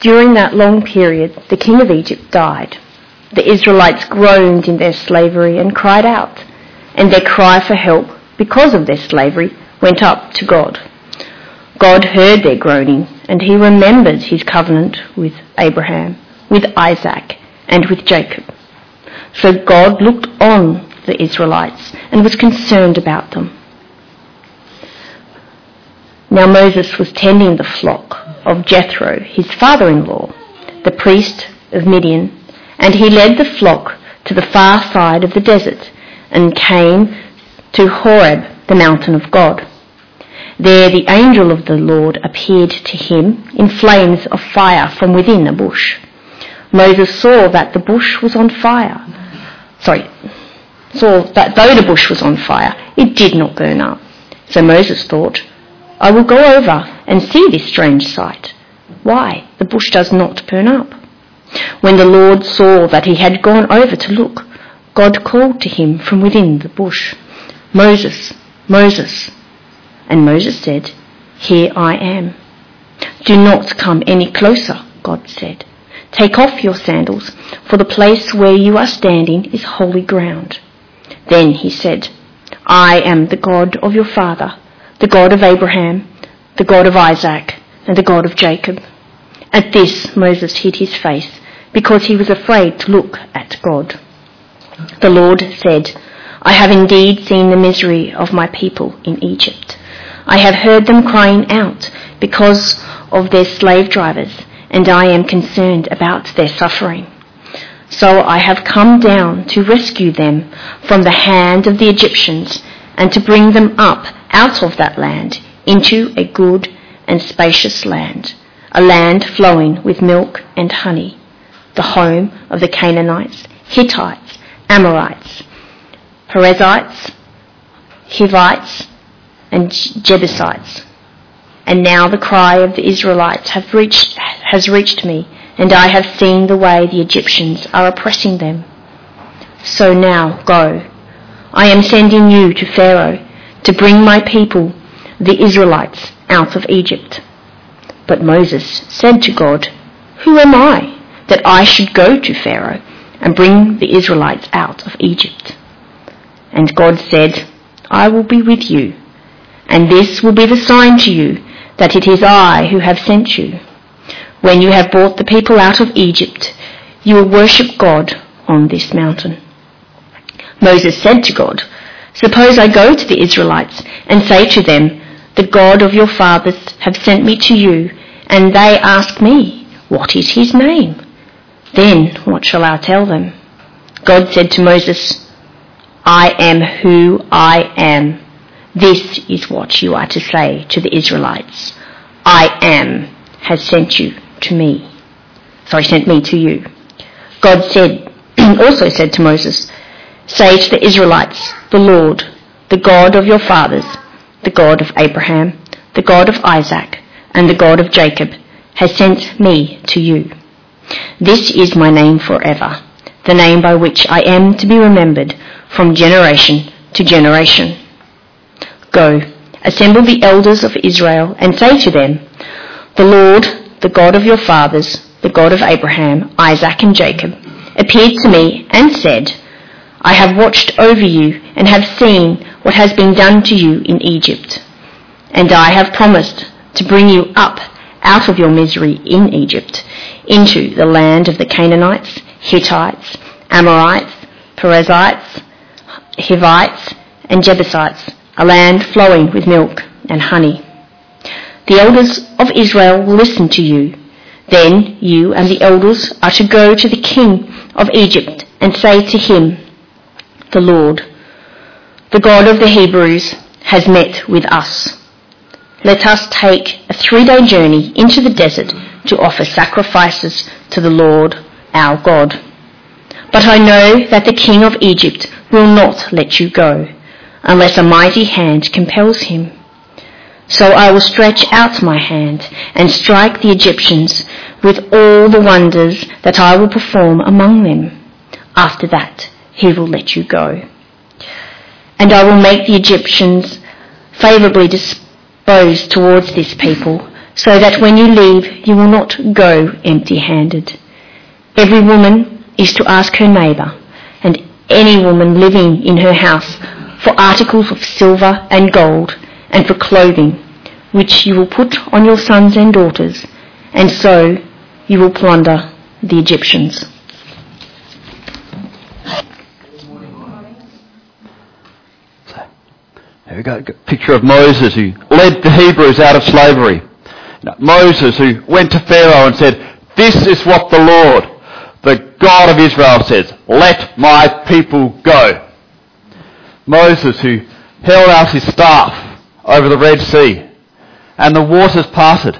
During that long period, the king of Egypt died. The Israelites groaned in their slavery and cried out, and their cry for help because of their slavery went up to God. God heard their groaning, and he remembered his covenant with Abraham, with Isaac, and with Jacob. So God looked on the Israelites and was concerned about them. Now Moses was tending the flock of Jethro, his father-in-law, the priest of Midian, and he led the flock to the far side of the desert and came to Horeb, the mountain of God. There the angel of the Lord appeared to him in flames of fire from within a bush. Moses saw that the bush was on fire. Saw that though the bush was on fire, it did not burn up. So Moses thought, I will go over and see this strange sight. Why the bush does not burn up? When the Lord saw that he had gone over to look, God called to him from within the bush, Moses, Moses. And Moses said, Here I am. Do not come any closer, God said. Take off your sandals, for the place where you are standing is holy ground. Then he said, I am the God of your father, the God of Abraham, the God of Isaac, and the God of Jacob. At this Moses hid his face, because he was afraid to look at God. The Lord said, I have indeed seen the misery of my people in Egypt. I have heard them crying out because of their slave drivers, and I am concerned about their suffering. So I have come down to rescue them from the hand of the Egyptians and to bring them up out of that land into a good and spacious land, a land flowing with milk and honey, the home of the Canaanites, Hittites, Amorites, Perizzites, Hivites, and Jebusites. And now the cry of the Israelites has reached me, and I have seen the way the Egyptians are oppressing them. So now go. I am sending you to Pharaoh to bring my people, the Israelites, out of Egypt. But Moses said to God, Who am I that I should go to Pharaoh and bring the Israelites out of Egypt? And God said, I will be with you, and this will be the sign to you that it is I who have sent you. When you have brought the people out of Egypt, you will worship God on this mountain. Moses said to God, Suppose I go to the Israelites and say to them, The God of your fathers have sent me to you, and they ask me, What is his name? Then what shall I tell them? God said to Moses, I am who I am. This is what you are to say to the Israelites. I am has sent me to you. God also said to Moses, Say to the Israelites, the Lord, the God of your fathers, the God of Abraham, the God of Isaac, and the God of Jacob, has sent me to you. This is my name forever, the name by which I am to be remembered from generation to generation. Go, assemble the elders of Israel, and say to them, The Lord, the God of your fathers, the God of Abraham, Isaac, and Jacob, appeared to me and said, I have watched over you and have seen what has been done to you in Egypt. And I have promised to bring you up out of your misery in Egypt into the land of the Canaanites, Hittites, Amorites, Perizzites, Hivites, and Jebusites, a land flowing with milk and honey. The elders of Israel will listen to you. Then you and the elders are to go to the king of Egypt and say to him, The Lord, the God of the Hebrews, has met with us. Let us take a 3-day journey into the desert to offer sacrifices to the Lord our God. But I know that the king of Egypt will not let you go, unless a mighty hand compels him. So I will stretch out my hand and strike the Egyptians with all the wonders that I will perform among them. After that, he will let you go. And I will make the Egyptians favourably disposed towards this people, so that when you leave you will not go empty-handed. Every woman is to ask her neighbour, and any woman living in her house, for articles of silver and gold, and for clothing, which you will put on your sons and daughters, and so you will plunder the Egyptians. Here we go. Picture of Moses who led the Hebrews out of slavery. Moses who went to Pharaoh and said, "This is what the Lord, the God of Israel says, let my people go." Moses who held out his staff over the Red Sea and the waters parted.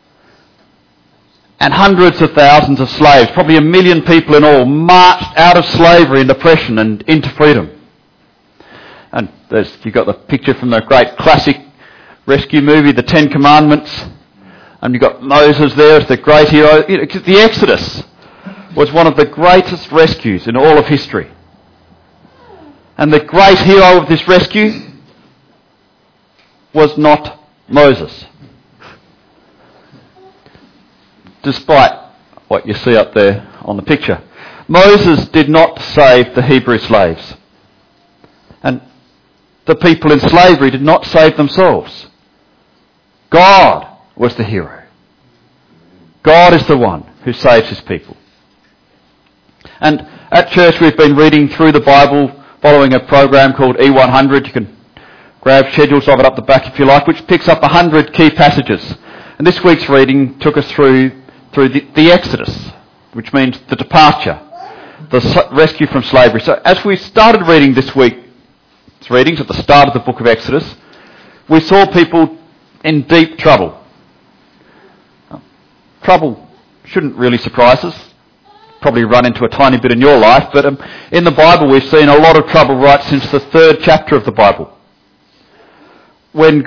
And hundreds of thousands of slaves, probably 1 million people in all, marched out of slavery and oppression and into freedom. And you've got the picture from the great classic rescue movie, The Ten Commandments. And you've got Moses there as the great hero. The Exodus was one of the greatest rescues in all of history. And the great hero of this rescue was not Moses. Despite what you see up there on the picture. Moses did not save the Hebrew slaves. And the people in slavery did not save themselves. God was the hero. God is the one who saves his people. And at church we've been reading through the Bible following a program called E100. You can grab schedules of it up the back if you like, which picks up 100 key passages. And this week's reading took us through the Exodus, which means the departure, the rescue from slavery. So as we started reading this week's readings at the start of the book of Exodus, we saw people in deep trouble. Trouble shouldn't really surprise us. Probably run into a tiny bit in your life, but in the Bible we've seen a lot of trouble right since the 3rd chapter of the Bible. When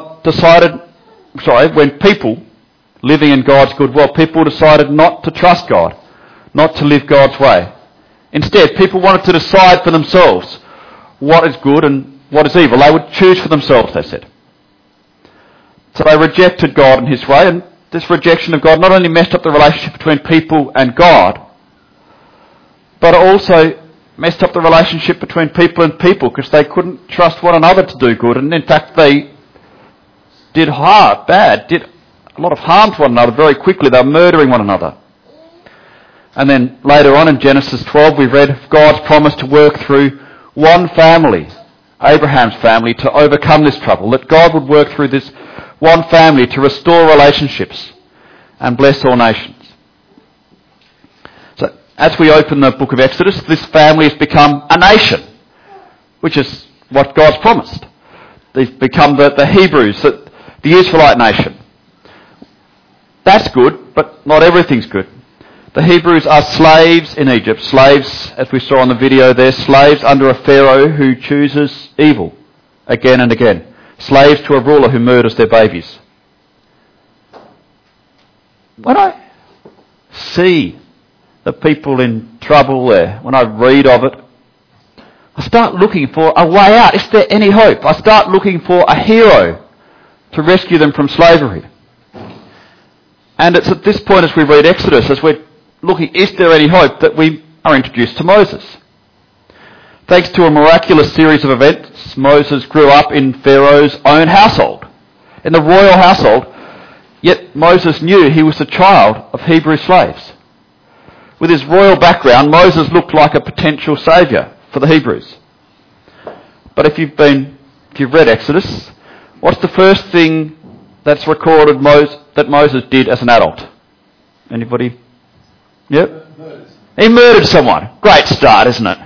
people living in God's good will, people decided not to trust God, not to live God's way. Instead, people wanted to decide for themselves what is good and what is evil. They would choose for themselves, they said. So they rejected God and his way, and this rejection of God not only messed up the relationship between people and God, but it also messed up the relationship between people and people because they couldn't trust one another to do good, and in fact they did a lot of harm to one another very quickly. They were murdering one another. And then later on in Genesis 12 we read of God's promise to work through one family, Abraham's family, to overcome this trouble, that God would work through this one family to restore relationships and bless all nations. So as we open the book of Exodus, this family has become a nation, which is what God's promised. They've become the Hebrews, the Israelite nation. That's good, but not everything's good. The Hebrews are slaves in Egypt. Slaves, as we saw on the video there, slaves under a Pharaoh who chooses evil again and again. Slaves to a ruler who murders their babies. When I see the people in trouble there, when I read of it, I start looking for a way out. Is there any hope? I start looking for a hero to rescue them from slavery. And it's at this point as we read Exodus, as we're looking, is there any hope, that we are introduced to Moses. Thanks to a miraculous series of events, Moses grew up in Pharaoh's own household, in the royal household, yet Moses knew he was a child of Hebrew slaves. With his royal background, Moses looked like a potential saviour for the Hebrews. But if you've read Exodus, what's the first thing that's recorded that Moses did as an adult? Anybody? Yep. He murdered someone. Great start, isn't it?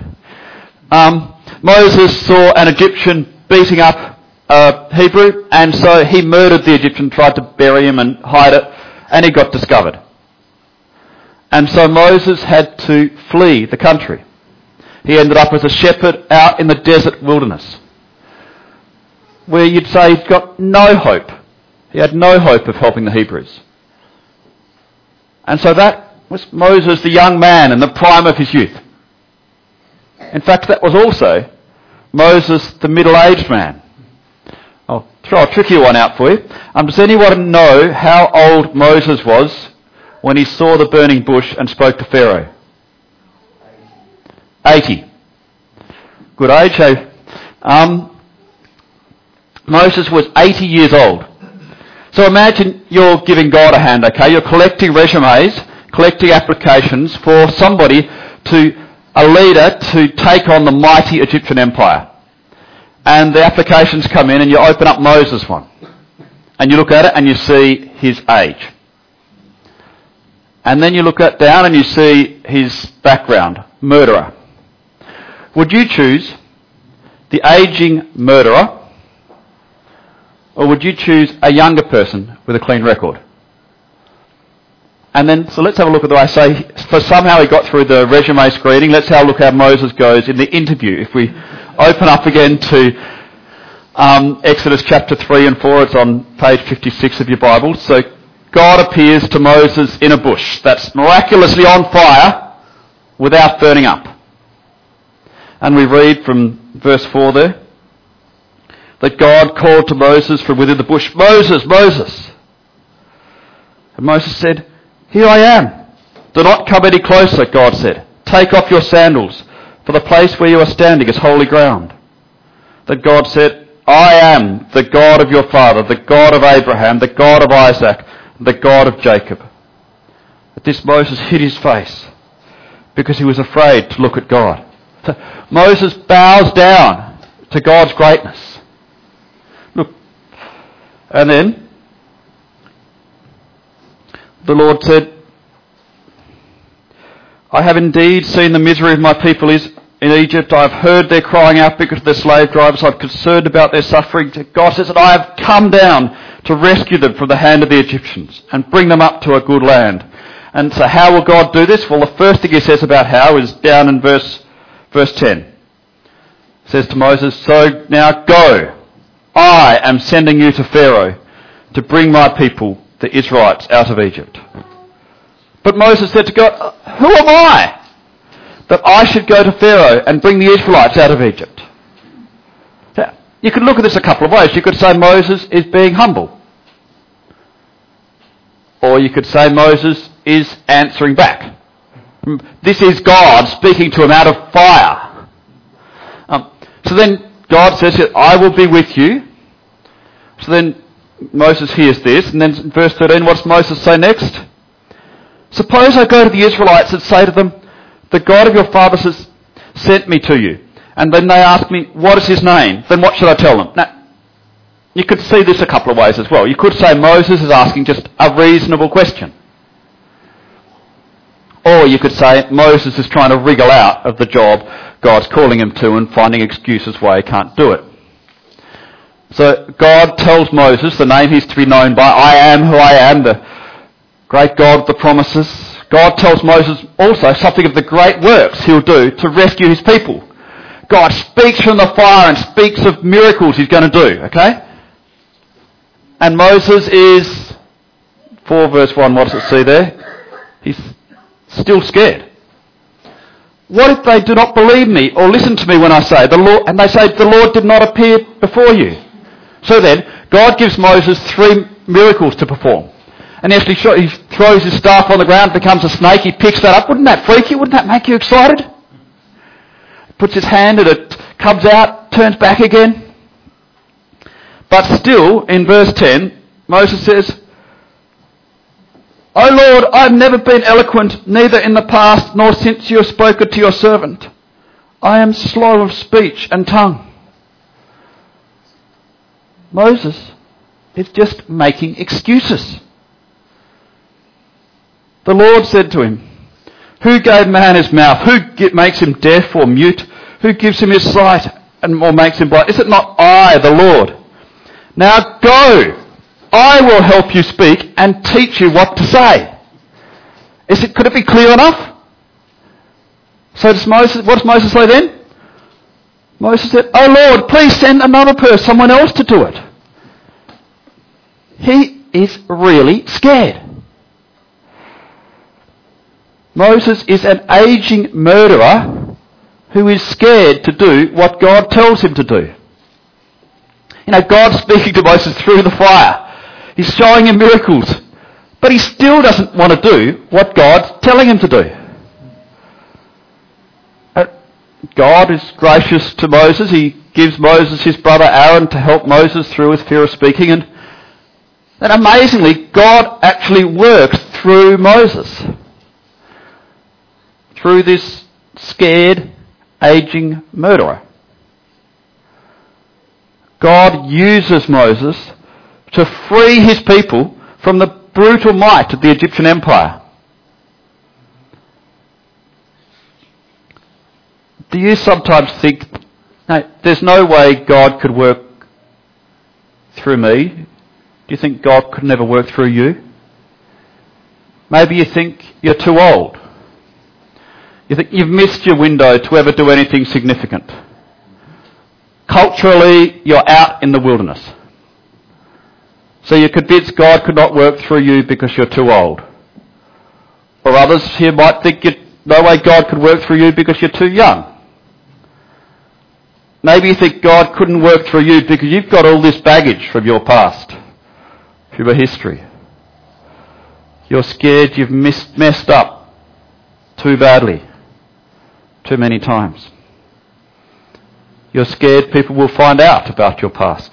Moses saw an Egyptian beating up a Hebrew, and so he murdered the Egyptian, tried to bury him and hide it, and he got discovered. And so Moses had to flee the country. He ended up as a shepherd out in the desert wilderness, where you'd say he'd got no hope. He had no hope of helping the Hebrews. And so that was Moses, the young man in the prime of his youth. In fact, that was also Moses, the middle-aged man, I'll throw a trickier one out for you. Does anyone know how old Moses was when he saw the burning bush and spoke to Pharaoh? 80. Good age, hey? Moses was 80 years old. So imagine you're giving God a hand, okay? You're collecting resumes, collecting applications for a leader to take on the mighty Egyptian empire. And the applications come in and you open up Moses' one. And you look at it and you see his age. And then you look down and you see his background, murderer. Would you choose the aging murderer, or would you choose a younger person with a clean record? And then, so let's have a look at the way I say, for somehow he got through the resume screening. Let's have a look how Moses goes in the interview. If we open up again to Exodus chapter 3 and 4, it's on page 56 of your Bible. So God appears to Moses in a bush that's miraculously on fire without burning up. And we read from verse 4 there, that God called to Moses from within the bush, "Moses, Moses." And Moses said, "Here I am." "Do not come any closer," God said. "Take off your sandals, for the place where you are standing is holy ground." Then God said, "I am the God of your father, the God of Abraham, the God of Isaac, the God of Jacob." At this Moses hid his face because he was afraid to look at God. So Moses bows down to God's greatness. Look, and then the Lord said, "I have indeed seen the misery of my people in Egypt. I have heard their crying out because of their slave drivers. I am concerned about their suffering." God says that I have come down to rescue them from the hand of the Egyptians and bring them up to a good land. And so how will God do this? Well, the first thing he says about how is down in verse 10. It says to Moses, "So now go. I am sending you to Pharaoh to bring my people, the Israelites, out of Egypt." But Moses said to God, "Who am I that I should go to Pharaoh and bring the Israelites out of Egypt?" Now, you could look at this a couple of ways. You could say Moses is being humble. Or you could say Moses is answering back. This is God speaking to him out of fire. So then God says, "I will be with you." So then Moses hears this, and then in verse 13, what does Moses say next? "Suppose I go to the Israelites and say to them, 'The God of your fathers has sent me to you.' And then they ask me, 'What is his name?' Then what should I tell them?" Now, you could see this a couple of ways as well. You could say Moses is asking just a reasonable question. Or you could say Moses is trying to wriggle out of the job God's calling him to and finding excuses why he can't do it. So God tells Moses the name he's to be known by, "I am who I am," the great God of the promises. God tells Moses also something of the great works he'll do to rescue his people. God speaks from the fire and speaks of miracles he's going to do, okay? And Moses is, 4 verse 1, what does it say there? He's still scared. "What if they do not believe me or listen to me when I say the Lord?" And they say, "The Lord did not appear before you." So then, God gives Moses 3 miracles to perform. And he throws his staff on the ground, becomes a snake, he picks that up. Wouldn't that freak you? Wouldn't that make you excited? He puts his hand and it comes out, turns back again. But still, in verse 10, Moses says, "O Lord, I have never been eloquent, neither in the past nor since you have spoken to your servant. I am slow of speech and tongue." Moses is just making excuses. The Lord said to him, "Who gave man his mouth? Who makes him deaf or mute? Who gives him his sight or makes him blind? Is it not I, the Lord? Now go. I will help you speak and teach you what to say." Could it be clear enough? So what does Moses say then? Moses said, "Oh Lord, please send another person, someone else to do it." He is really scared. Moses is an aging murderer who is scared to do what God tells him to do. God's speaking to Moses through the fire. He's showing him miracles. But he still doesn't want to do what God's telling him to do. God is gracious to Moses. He gives Moses his brother Aaron to help Moses through his fear of speaking. And then amazingly, God actually works through Moses. Through this scared, aging murderer. God uses Moses to free his people from the brutal might of the Egyptian Empire. Do you sometimes think, no, there's no way God could work through me? Do you think God could never work through you? Maybe you think you're too old. You think you've missed your window to ever do anything significant. Culturally, you're out in the wilderness. So you're convinced God could not work through you because you're too old. Or others here might think no way God could work through you because you're too young. Maybe you think God couldn't work through you because you've got all this baggage from your past, from your history. You're scared you've messed up too badly, too many times. You're scared people will find out about your past.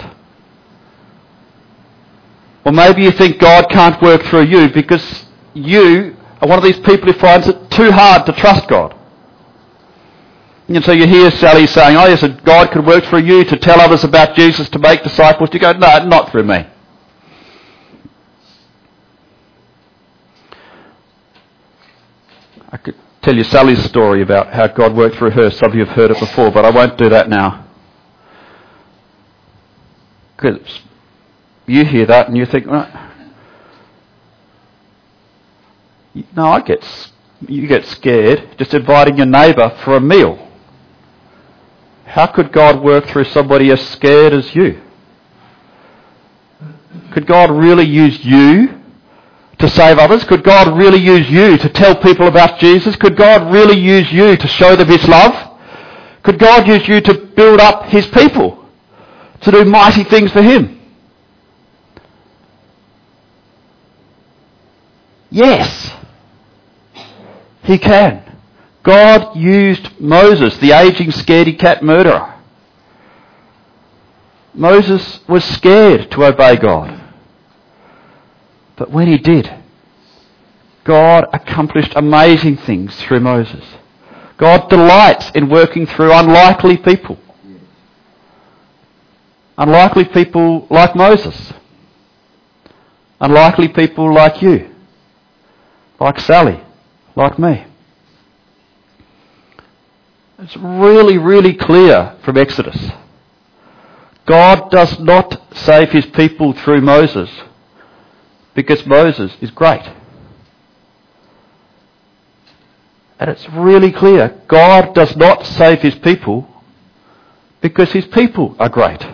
Or maybe you think God can't work through you because you are one of these people who finds it too hard to trust God. And so you hear Sally saying, oh yes, God could work through you to tell others about Jesus, to make disciples. You go, no, not through me. I could tell you Sally's story about how God worked through her. Some of you have heard it before, but I won't do that now. Because you hear that and you think, well, no, you get scared just inviting your neighbour for a meal. How could God work through somebody as scared as you? Could God really use you to save others? Could God really use you to tell people about Jesus? Could God really use you to show them his love? Could God use you to build up his people, to do mighty things for him? Yes, he can. God used Moses, the aging scaredy cat murderer. Moses was scared to obey God. But when he did, God accomplished amazing things through Moses. God delights in working through unlikely people. Unlikely people like Moses. Unlikely people like you. Like Sally. Like me. It's really, really clear from Exodus. God does not save his people through Moses because Moses is great. And it's really clear. God does not save his people because his people are great.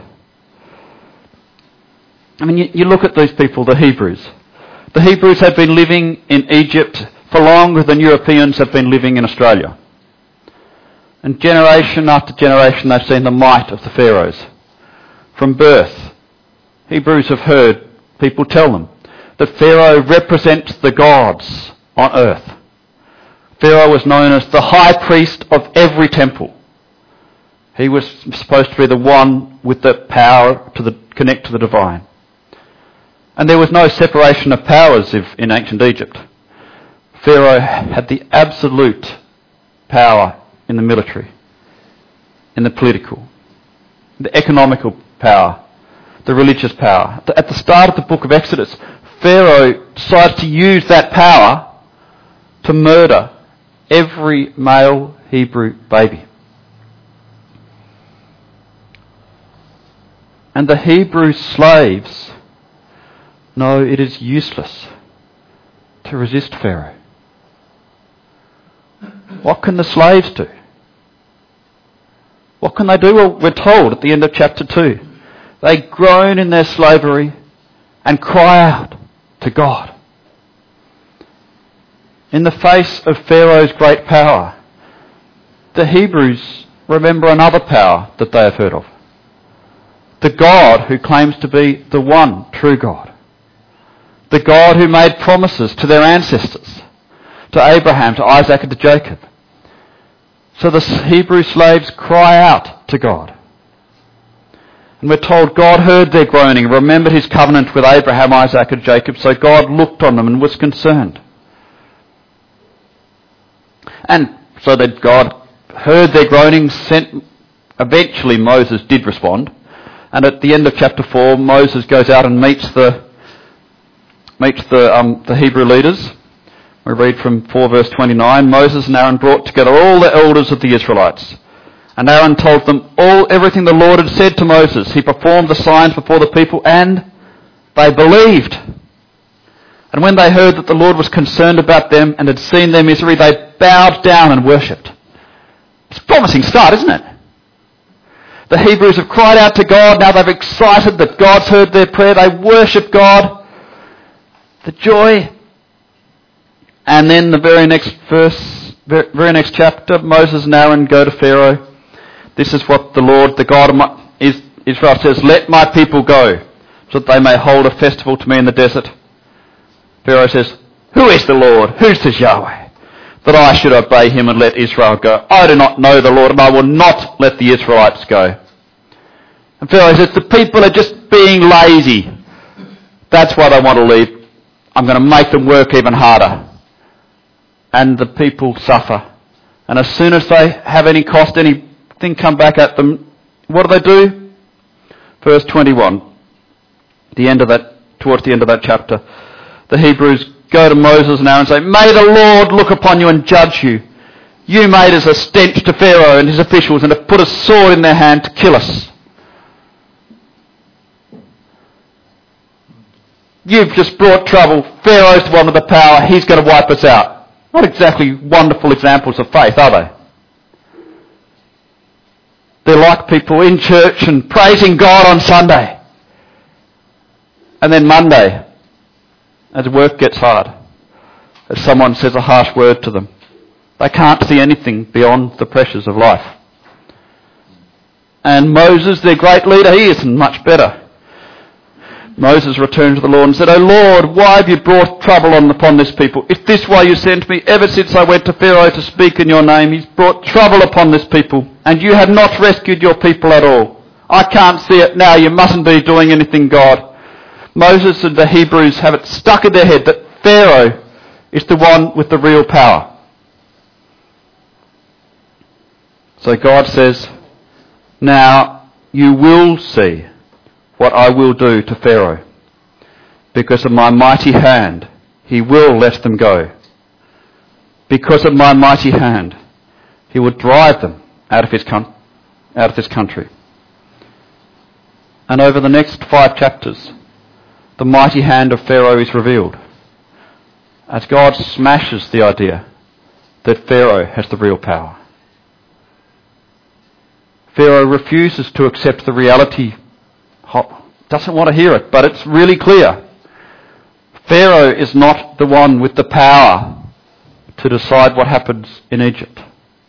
I mean, you look at these people, the Hebrews. The Hebrews have been living in Egypt for longer than Europeans have been living in Australia. And generation after generation they've seen the might of the Pharaohs. From birth, Hebrews have heard people tell them that Pharaoh represents the gods on earth. Pharaoh was known as the high priest of every temple. He was supposed to be the one with the power to connect to the divine. And there was no separation of powers in ancient Egypt. Pharaoh had the absolute power in the military, in the political, the economical power, the religious power. At the start of the book of Exodus, Pharaoh decides to use that power to murder every male Hebrew baby. And the Hebrew slaves know it is useless to resist Pharaoh. What can the slaves do? What can they do? Well, we're told at the end of chapter 2, they groan in their slavery and cry out to God. In the face of Pharaoh's great power, the Hebrews remember another power that they have heard of. The God who claims to be the one true God. The God who made promises to their ancestors, to Abraham, to Isaac and to Jacob. So the Hebrew slaves cry out to God. And we're told God heard their groaning, remembered his covenant with Abraham, Isaac and Jacob, so God looked on them and was concerned. And so that God heard their groaning, eventually Moses did respond. And at the end of chapter 4, Moses goes out and meets the Hebrew leaders. We read from 4 verse 29, Moses and Aaron brought together all the elders of the Israelites. And Aaron told them everything the Lord had said to Moses. He performed the signs before the people and they believed. And when they heard that the Lord was concerned about them and had seen their misery, they bowed down and worshipped. It's a promising start, isn't it? The Hebrews have cried out to God. Now they're excited that God's heard their prayer. They worship God. The joy. And then the very next verse, very next chapter, Moses and Aaron go to Pharaoh. This is what the Lord, the God of Israel says, let my people go, so that they may hold a festival to me in the desert. Pharaoh says, who is the Lord? Who says Yahweh? That I should obey him and let Israel go. I do not know the Lord, and I will not let the Israelites go. And Pharaoh says, the people are just being lazy. That's why they want to leave. I'm going to make them work even harder. And the people suffer. And as soon as they have any cost, anything come back at them, what do? Verse 21, towards the end of that chapter, the Hebrews go to Moses and Aaron and say, may the Lord look upon you and judge you. You made us a stench to Pharaoh and his officials and have put a sword in their hand to kill us. You've just brought trouble. Pharaoh's the one with the power. He's going to wipe us out. Not exactly wonderful examples of faith, are they? They're like people in church and praising God on Sunday. And then Monday, as work gets hard, as someone says a harsh word to them, they can't see anything beyond the pressures of life. And Moses, their great leader, he isn't much better. Moses returned to the Lord and said, O Lord, why have you brought trouble upon this people? If this way you sent me, ever since I went to Pharaoh to speak in your name, he's brought trouble upon this people, and you have not rescued your people at all. I can't see it now. You mustn't be doing anything, God. Moses and the Hebrews have it stuck in their head that Pharaoh is the one with the real power. So God says, now you will see what I will do to Pharaoh. Because of my mighty hand, he will let them go. Because of my mighty hand, he will drive them out of this country. And over the next 5 chapters, the mighty hand of Pharaoh is revealed as God smashes the idea that Pharaoh has the real power. Pharaoh refuses to accept the reality, doesn't want to hear it, but it's really clear. Pharaoh is not the one with the power to decide what happens in Egypt.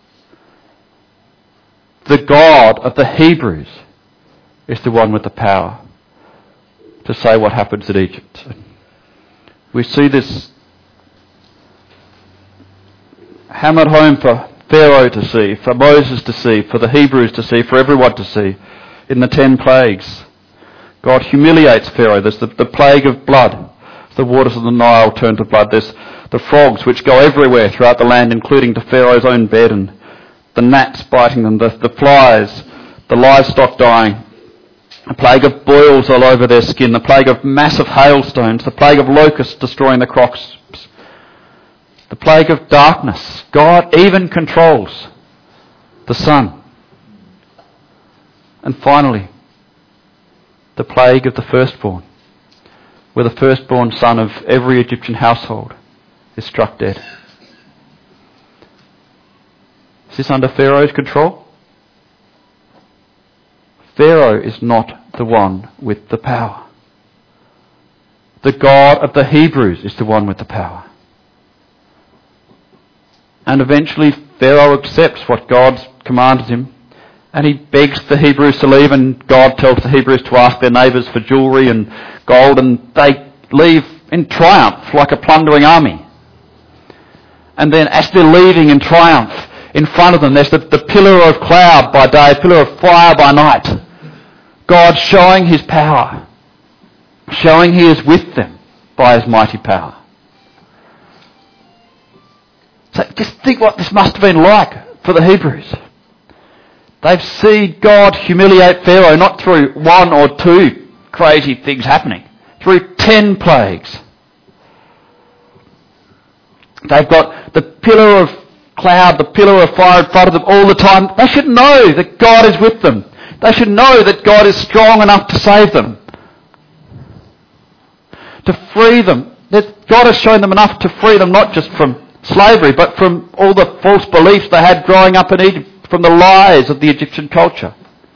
The God of the Hebrews is the one with the power to say what happens in Egypt. We see this hammered home for Pharaoh to see, for Moses to see, for the Hebrews to see, for everyone to see in the 10 plagues. God humiliates Pharaoh. There's the plague of blood. The waters of the Nile turn to blood. There's the frogs which go everywhere throughout the land, including to Pharaoh's own bed, and the gnats biting them, the flies, the livestock dying. A plague of boils all over their skin, the plague of massive hailstones, the plague of locusts destroying the crops, the plague of darkness. God even controls the sun. And finally, the plague of the firstborn, where the firstborn son of every Egyptian household is struck dead. Is this under Pharaoh's control? Pharaoh is not the one with the power. The God of the Hebrews is the one with the power. And eventually Pharaoh accepts what God commanded him, And he begs the Hebrews to leave, and God tells the Hebrews to ask their neighbours for jewellery and gold, and they leave in triumph like a plundering army. And then as they're leaving in triumph, in front of them there's the pillar of cloud by day, pillar of fire by night. God showing his power, showing he is with them by his mighty power. So just think what this must have been like for the Hebrews. They've seen God humiliate Pharaoh not through one or two crazy things happening, through 10 plagues. They've got the pillar of cloud, the pillar of fire in front of them all the time. They should know that God is with them. They should know that God is strong enough to save them, to free them. That God has shown them enough to free them not just from slavery, but from all the false beliefs they had growing up in Egypt, from the lies of the Egyptian culture.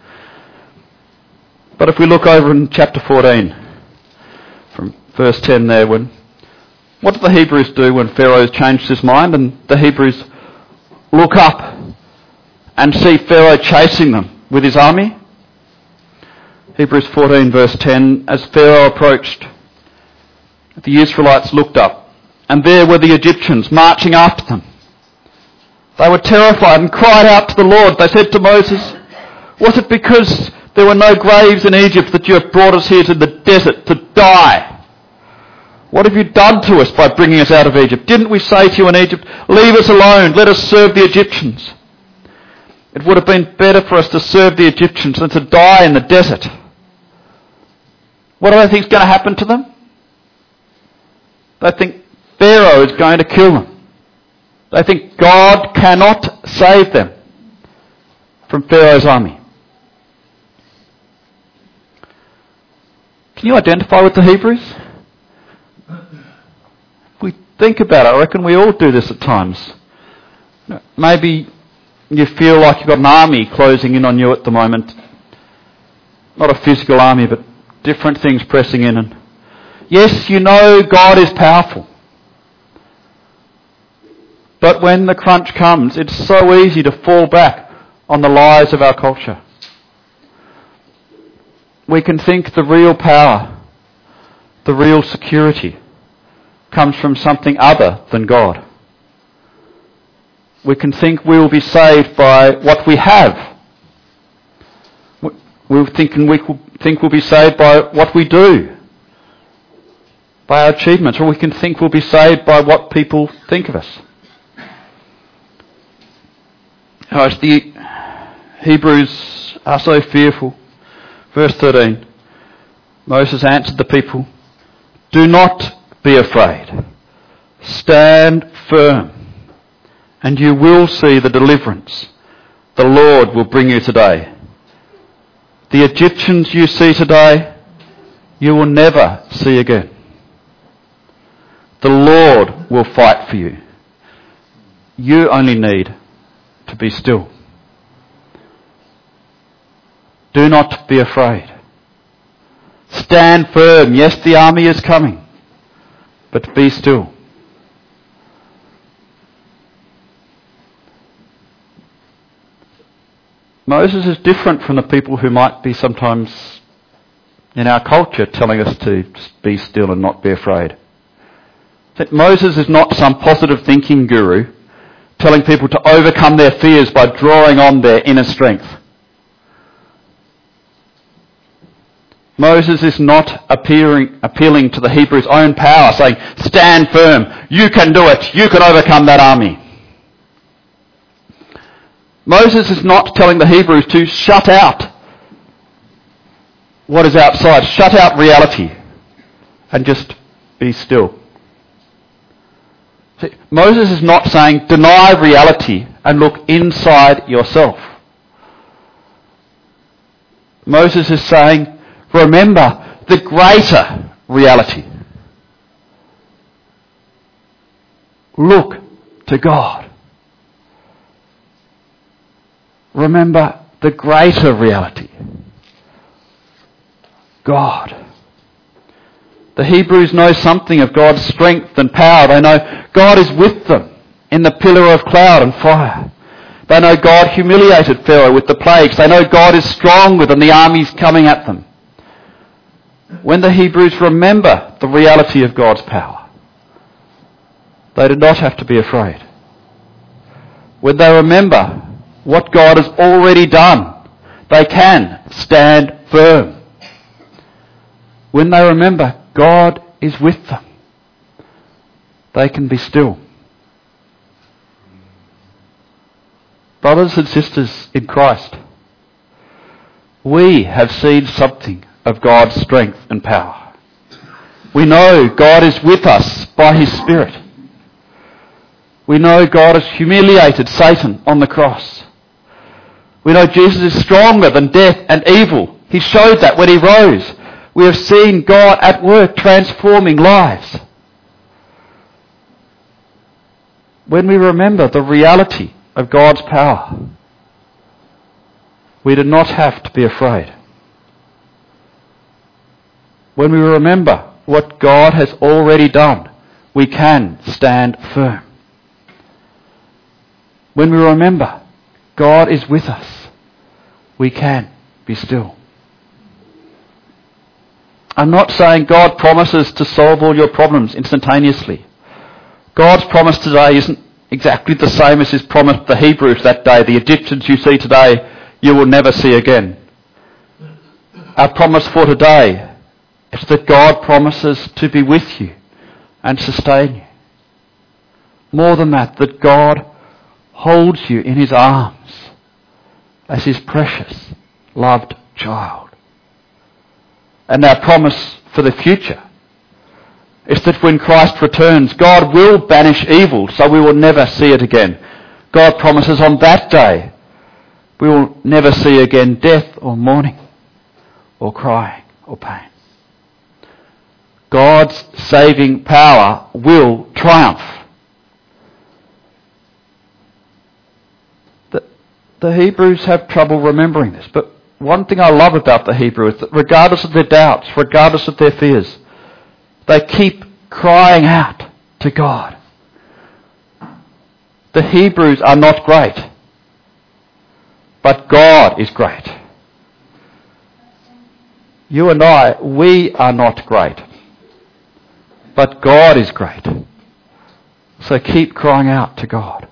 But if we look over in chapter 14, from verse 10 there, what do the Hebrews do when Pharaoh changed his mind and the Hebrews look up and see Pharaoh chasing them with his army? Hebrews 14 verse 10, as Pharaoh approached, the Israelites looked up, and there were the Egyptians marching after them. They were terrified and cried out to the Lord. They said to Moses, "Was it because there were no graves in Egypt that you have brought us here to the desert to die? What have you done to us by bringing us out of Egypt? Didn't we say to you in Egypt, 'Leave us alone, let us serve the Egyptians'? It would have been better for us to serve the Egyptians than to die in the desert." What do they think is going to happen to them? They think Pharaoh is going to kill them. They think God cannot save them from Pharaoh's army. Can you identify with the Hebrews? If we think about it, I reckon we all do this at times. Maybe you feel like you've got an army closing in on you at the moment. Not a physical army, but different things pressing in. And yes, you know God is powerful. But when the crunch comes, it's so easy to fall back on the lies of our culture. We can think the real power, the real security, comes from something other than God. We can think we will be saved by what we have. We'll think we'll be saved by what we do, by our achievements, or we can think we'll be saved by what people think of us. As the Hebrews are so fearful. Verse 13, Moses answered the people, "Do not be afraid. Stand firm, and you will see the deliverance the Lord will bring you today. The Egyptians you see today, you will never see again. The Lord will fight for you. You only need to be still. Do not be afraid. Stand firm. Yes, the army is coming, but be still." Moses is different from the people who might be sometimes in our culture telling us to just be still and not be afraid. That Moses is not some positive thinking guru telling people to overcome their fears by drawing on their inner strength. Moses is not appealing to the Hebrews' own power, saying, "Stand firm, you can do it, you can overcome that army." Moses is not telling the Hebrews to shut out what is outside, shut out reality, and just be still. See, Moses is not saying deny reality and look inside yourself. Moses is saying remember the greater reality. Look to God. Remember the greater reality. God. The Hebrews know something of God's strength and power. They know God is with them in the pillar of cloud and fire. They know God humiliated Pharaoh with the plagues. They know God is stronger than the armies coming at them. When the Hebrews remember the reality of God's power, they did not have to be afraid. When they remember what God has already done, they can stand firm. When they remember God is with them, they can be still. Brothers and sisters in Christ, we have seen something of God's strength and power. We know God is with us by His Spirit. We know God has humiliated Satan on the cross. We know Jesus is stronger than death and evil. He showed that when He rose. We have seen God at work transforming lives. When we remember the reality of God's power, we do not have to be afraid. When we remember what God has already done, we can stand firm. When we remember God is with us, we can be still. I'm not saying God promises to solve all your problems instantaneously. God's promise today isn't exactly the same as His promise to the Hebrews that day. The Egyptians you see today, you will never see again. Our promise for today is that God promises to be with you and sustain you. More than that God holds you in His arms as His precious, loved child. And our promise for the future is that when Christ returns, God will banish evil so we will never see it again. God promises on that day we will never see again death or mourning or crying or pain. God's saving power will triumph. The Hebrews have trouble remembering this, but one thing I love about the Hebrew is that regardless of their doubts, regardless of their fears, they keep crying out to God. The Hebrews are not great, but God is great. You and I, we are not great, but God is great. So keep crying out to God.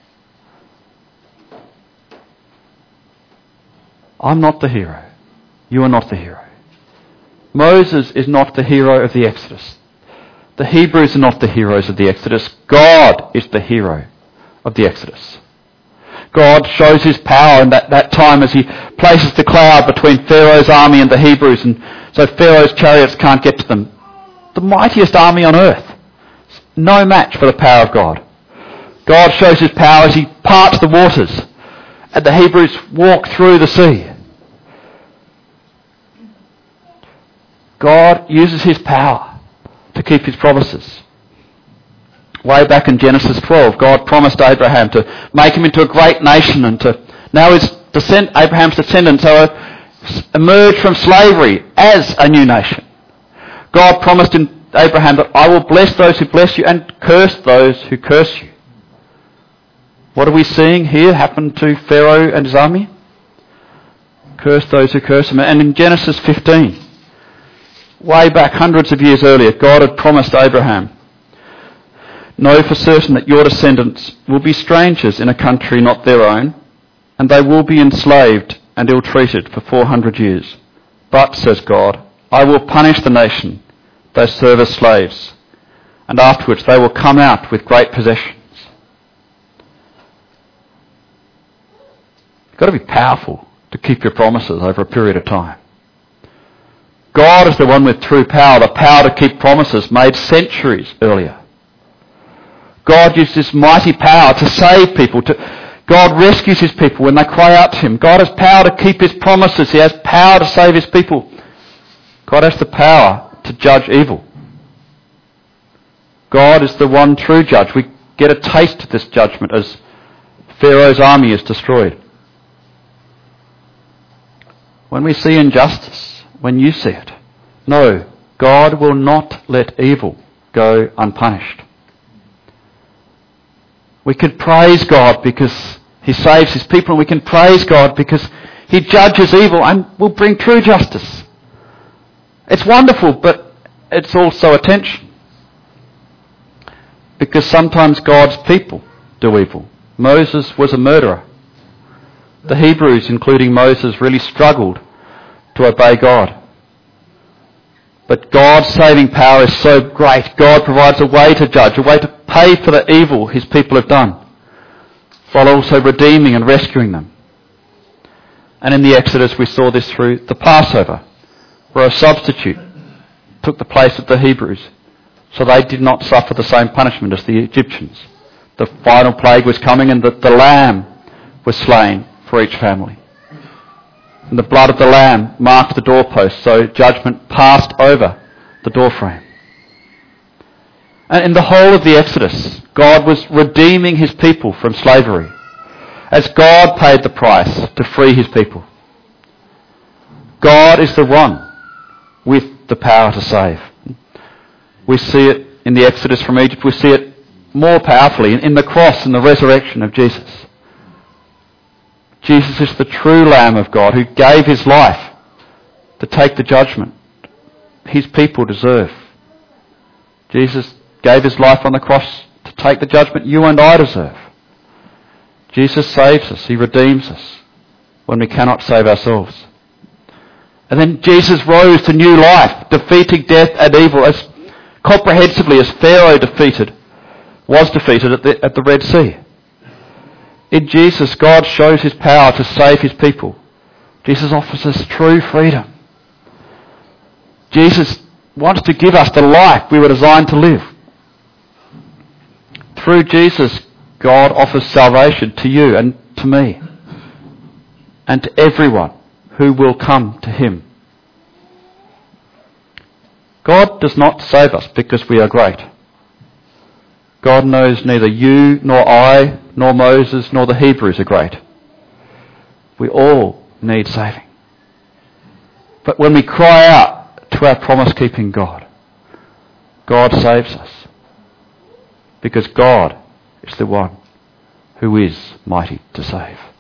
I'm not the hero. You are not the hero. Moses is not the hero of the Exodus. The Hebrews are not the heroes of the Exodus. God is the hero of the Exodus. God shows His power in that time as He places the cloud between Pharaoh's army and the Hebrews, and so Pharaoh's chariots can't get to them. The mightiest army on earth. No match for the power of God. God shows His power as He parts the waters and the Hebrews walk through the sea. God uses His power to keep His promises. Way back in Genesis 12, God promised Abraham to make him into a great nation and to now Abraham's descendants are emerge from slavery as a new nation. God promised in Abraham that I will bless those who bless you and curse those who curse you. What are we seeing here happen to Pharaoh and his army? Curse those who curse him. And in Genesis 15, way back hundreds of years earlier, God had promised Abraham, know for certain that your descendants will be strangers in a country not their own, and they will be enslaved and ill-treated for 400 years. But, says God, I will punish the nation they serve as slaves, and afterwards they will come out with great possessions. You've got to be powerful to keep your promises over a period of time. God is the one with true power, the power to keep promises made centuries earlier. God uses this mighty power to save people. God rescues His people when they cry out to Him. God has power to keep His promises. He has power to save His people. God has the power to judge evil. God is the one true judge. We get a taste of this judgment as Pharaoh's army is destroyed. When we see injustice, when you see it, no, God will not let evil go unpunished. We could praise God because He saves his people, and we can praise God because he judges evil and will bring true justice. It's wonderful, but it's also a tension. Because sometimes God's people do evil. Moses was a murderer. The Hebrews, including Moses, really struggled to obey God. But God's saving power is so great. God provides a way to judge, a way to pay for the evil his people have done, while also redeeming and rescuing them. And in the Exodus we saw this through the Passover, where a substitute took the place of the Hebrews, so they did not suffer the same punishment as the Egyptians. The final plague was coming, and the lamb was slain for each family. And the blood of the lamb marked the doorpost, so judgment passed over the doorframe. And in the whole of the Exodus, God was redeeming his people from slavery, as God paid the price to free his people. God is the one with the power to save. We see it in the Exodus from Egypt. We see it more powerfully in the cross and the resurrection of Jesus. Jesus is the true Lamb of God who gave his life to take the judgment his people deserve. Jesus gave his life on the cross to take the judgment you and I deserve. Jesus saves us. He redeems us when we cannot save ourselves. And then Jesus rose to new life, defeating death and evil as comprehensively as Pharaoh was defeated at the Red Sea. In Jesus, God shows his power to save his people. Jesus offers us true freedom. Jesus wants to give us the life we were designed to live. Through Jesus, God offers salvation to you and to me, and to everyone who will come to him. God does not save us because we are great. God knows neither you, nor I, nor Moses, nor the Hebrews are great. We all need saving. But when we cry out to our promise-keeping God, God saves us. Because God is the one who is mighty to save.